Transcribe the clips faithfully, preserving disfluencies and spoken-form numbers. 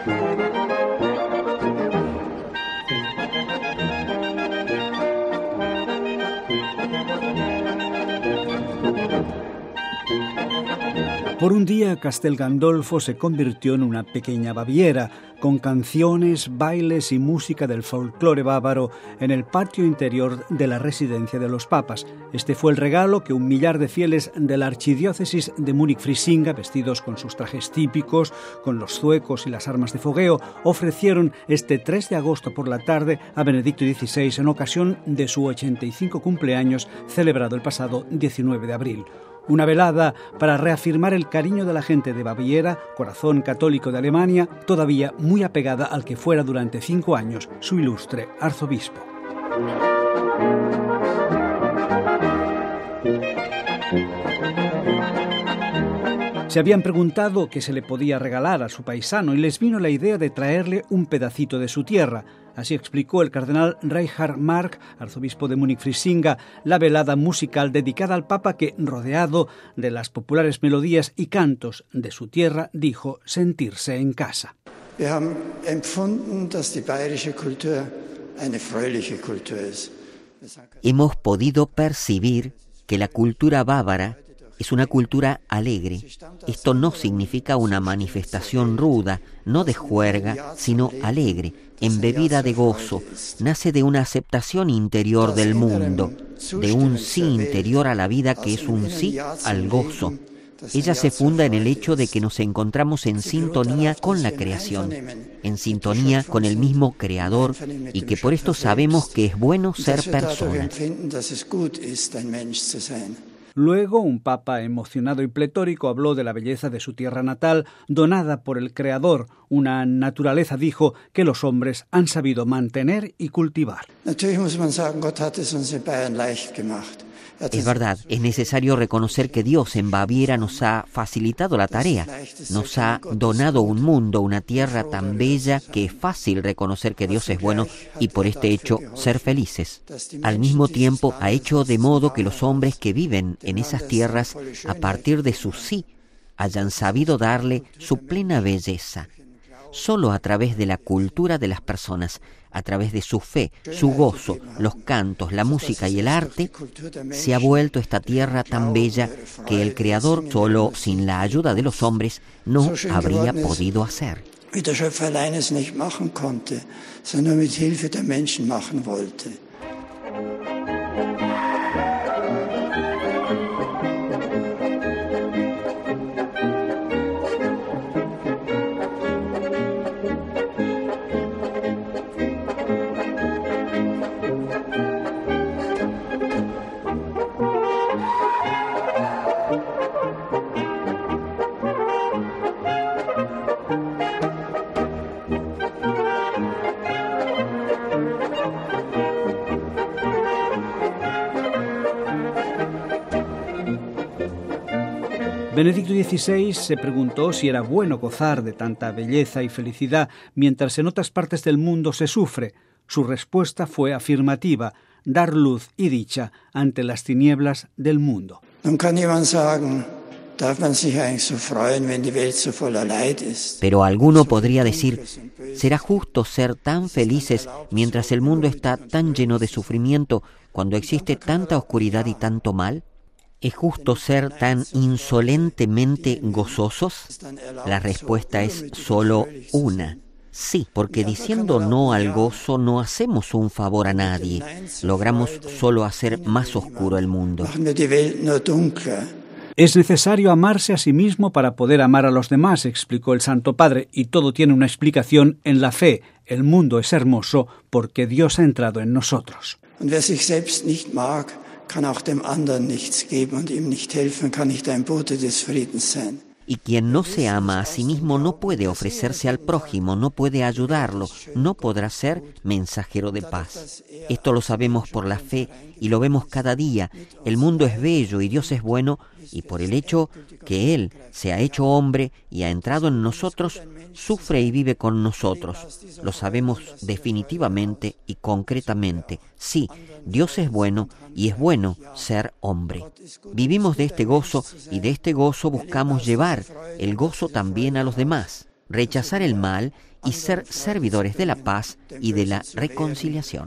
Por un día, Castel Gandolfo se convirtió en una pequeña Baviera, con canciones, bailes y música del folclore bávaro en el patio interior de la residencia de los papas. Este fue el regalo que un millar de fieles de la archidiócesis de Múnich-Frisinga, vestidos con sus trajes típicos, con los zuecos y las armas de fogueo, ofrecieron este tres de agosto por la tarde a Benedicto dieciséis en ocasión de su ochenta y cinco cumpleaños, celebrado el pasado diecinueve de abril. Una velada para reafirmar el cariño de la gente de Baviera, corazón católico de Alemania, todavía muy apegada al que fuera durante cinco años su ilustre arzobispo. Se habían preguntado qué se le podía regalar a su paisano y les vino la idea de traerle un pedacito de su tierra. Así explicó el cardenal Reinhard Mark, arzobispo de Múnich-Frisinga, la velada musical dedicada al Papa que, rodeado de las populares melodías y cantos de su tierra, dijo sentirse en casa. Wir haben empfunden, dass die bayerische Kultur eine fröhliche Kultur ist. Hemos podido percibir que la cultura bávara es una cultura alegre. Esto no significa una manifestación ruda, no de juerga, sino alegre, embebida de gozo. Nace de una aceptación interior del mundo, de un sí interior a la vida que es un sí al gozo. Ella se funda en el hecho de que nos encontramos en sintonía con la creación, en sintonía con el mismo Creador, y que por esto sabemos que es bueno ser persona. Luego, un papa emocionado y pletórico habló de la belleza de su tierra natal, donada por el Creador, una naturaleza, dijo, que los hombres han sabido mantener y cultivar. Es verdad, es necesario reconocer que Dios en Baviera nos ha facilitado la tarea, nos ha donado un mundo, una tierra tan bella que es fácil reconocer que Dios es bueno y por este hecho ser felices. Al mismo tiempo ha hecho de modo que los hombres que viven en esas tierras, a partir de su sí, hayan sabido darle su plena belleza. Solo a través de la cultura de las personas, a través de su fe, su gozo, los cantos, la música y el arte, se ha vuelto esta tierra tan bella que el Creador, solo sin la ayuda de los hombres, no habría podido hacer. Wie der Schöpfer allein es nicht machen konnte, sondern mit Hilfe der Menschen machen wollte. Benedicto dieciséis se preguntó si era bueno gozar de tanta belleza y felicidad mientras en otras partes del mundo se sufre. Su respuesta fue afirmativa, dar luz y dicha ante las tinieblas del mundo. Pero alguno podría decir, ¿será justo ser tan felices mientras el mundo está tan lleno de sufrimiento cuando existe tanta oscuridad y tanto mal? ¿Es justo ser tan insolentemente gozosos? La respuesta es solo una. Sí, porque diciendo no al gozo no hacemos un favor a nadie. Logramos solo hacer más oscuro el mundo. Es necesario amarse a sí mismo para poder amar a los demás, explicó el Santo Padre, y todo tiene una explicación en la fe. El mundo es hermoso porque Dios ha entrado en nosotros. Kann auch dem anderen nichts geben und ihm nicht helfen, kann nicht ein Bote des Friedens sein. Y quien no se ama a sí mismo no puede ofrecerse al prójimo, no puede ayudarlo, no podrá ser mensajero de paz. Esto lo sabemos por la fe y lo vemos cada día. El mundo es bello y Dios es bueno, y por el hecho que Él se ha hecho hombre y ha entrado en nosotros, sufre y vive con nosotros. Lo sabemos definitivamente y concretamente. Sí, Dios es bueno y es bueno ser hombre. Vivimos de este gozo y de este gozo buscamos llevar el gozo también a los demás. Rechazar el mal y ser servidores de la paz y de la reconciliación.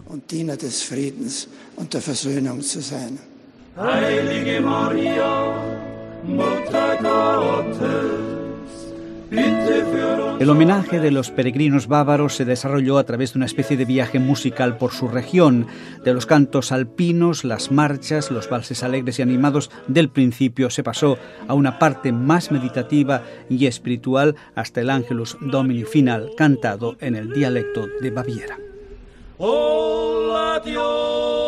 Heilige Maria, Mutter Gottes, bitte für uns. El homenaje de los peregrinos bávaros se desarrolló a través de una especie de viaje musical por su región. De los cantos alpinos, las marchas, los valses alegres y animados del principio se pasó a una parte más meditativa y espiritual hasta el Angelus Domini final, cantado en el dialecto de Baviera. Hola Dios.